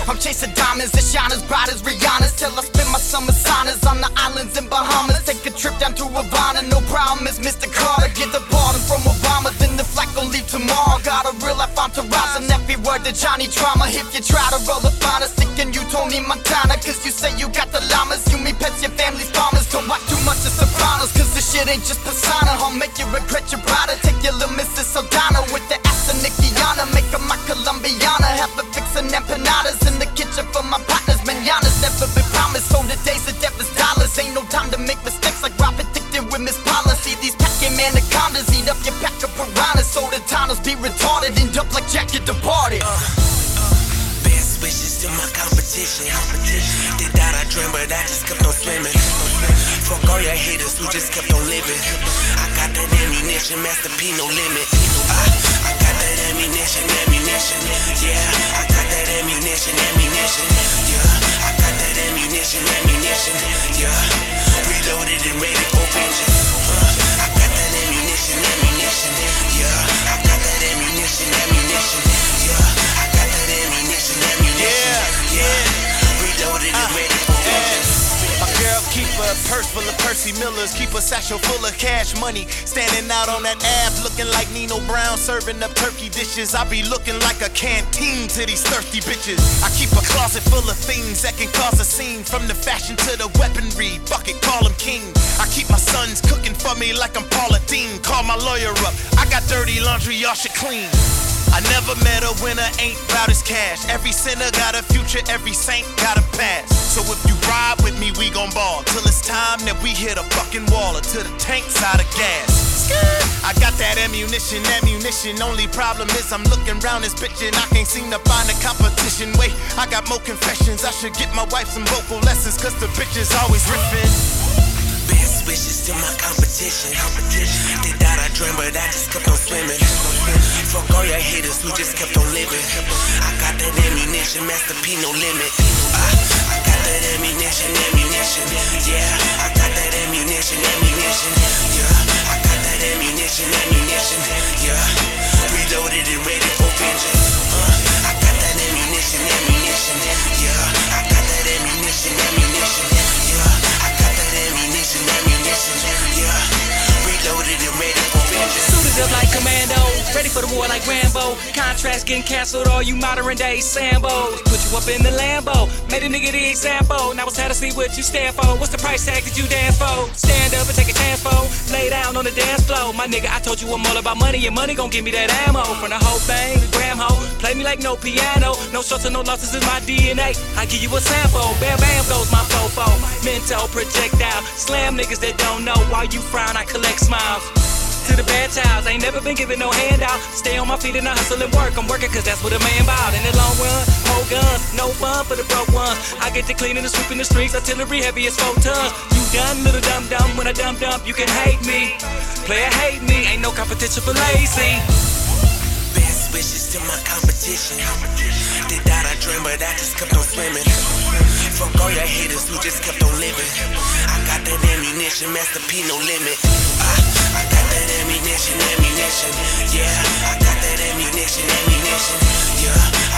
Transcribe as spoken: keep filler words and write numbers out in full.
I'm chasing diamonds that shine as bright as Rihanna's, till I spend my summer saunas on the islands in Bahamas. Take a trip down to Havana, no problem, it's Mister Carter. Get the pardon from Obama, then the flight gon' leave tomorrow. Got a real life entourage and every word to Johnny Drama. If you try to roll a finer, sticking you Tony Montana, cause you say you got the llamas. You mean pets, your family's farmers. Don't watch too much of Sopranos, cause this shit ain't just persona. I'll make you regret your brother. Take your little Missus Saldana with the ass of Nickiana, make her my Colombiana. Have her fixing empanadas in the kitchen for my partners. Mananas never been promised, so the days of death is dollars. Ain't no time to make mistakes like Robert Dick did with Miss Policy. These packing anacondas eat up your pack of piranhas, so the tunnels be retarded and up like Jack get departed. uh, Best wishes to my competition. Did that I dream, but I just kept on swimming. Fuck all your haters who just kept on living. I got that ammunition, Master P, no limit. uh, I got that ammunition, ammunition. Yeah, I got that ammunition, ammunition. Yeah, I got that ammunition, ammunition. Yeah, reloaded and ready for vengeance. uh, I got that ammunition, ammunition. Yeah, I got that ammunition, ammunition. Yeah, I got that ammunition, ammunition. Yeah, yeah, reloaded and ready for vengeance. My girl keep a purse full of Percy Millers, keep a satchel full of cash money. Standing out on that app looking like Nino Brown, serving up turkey dishes. I be looking like a canteen to these thirsty bitches. I keep a closet full of things that can cause a scene, from the fashion to the weaponry, fuck it, call him king. I keep my sons cooking for me like I'm Paula Dean. Call my lawyer up, I got dirty laundry y'all should clean. I never met a winner, ain't bout his cash. Every sinner got a future, every saint got a past. So if you ride with me, we gon' ball till it's time that we hit a fucking wall, or till the tank's out of gas. I got that ammunition, ammunition. Only problem is I'm looking round this bitch and I can't seem to find a competition. Wait, I got more confessions. I should get my wife some vocal lessons, cause the bitch is always riffing. Best wishes to my competition. Did that I dream, but I just kept on swimming. Fuck all your haters who just kept on living. I got that ammunition, Master P, no limit. uh, I got that ammunition, ammunition. Yeah, I got that ammunition, ammunition. Yeah, I got that ammunition, ammunition. Yeah, reloaded and ready for vengeance. uh, I got that ammunition, ammunition. Yeah, I got that ammunition, ammunition. Yeah, I got that ammunition, ammunition. Yeah, reloaded and ready for vengeance. Suited up like commando, ready for the war like Rambo. Contracts getting canceled, all you modern day Sambos. Put you up in the Lambo, made a nigga the example. Now it's time to see what you stand for. What's the price tag that you dance for? Stand up and take a chance for. Lay down on the dance floor. My nigga, I told you I'm all about money, and money gon' give me that ammo. From the whole thing, the gram hoe, play me like no piano. No shorts and no losses is my D N A. I give you a sample, bam bam goes my fofo. Mental projectile, slam niggas that don't know. While you frown, I collect smiles. To the bad child, ain't never been given no handout. Stay on my feet and I hustle and work. I'm working cause that's what a man bout. In the long run, hold guns, no fun for the broke ones. I get to cleaning and sweeping the streets, artillery heavy as four tons. You done, little dum dum, when I dump dump, you can hate me. Player hate me, ain't no competition for lazy. Best wishes to my competition. Did that I dream, but I just kept on swimming. Fuck all your haters who just kept on living. I got that ammunition, Master P, no limit. uh, I got that ammunition, ammunition. Yeah, I got that ammunition, ammunition. Yeah,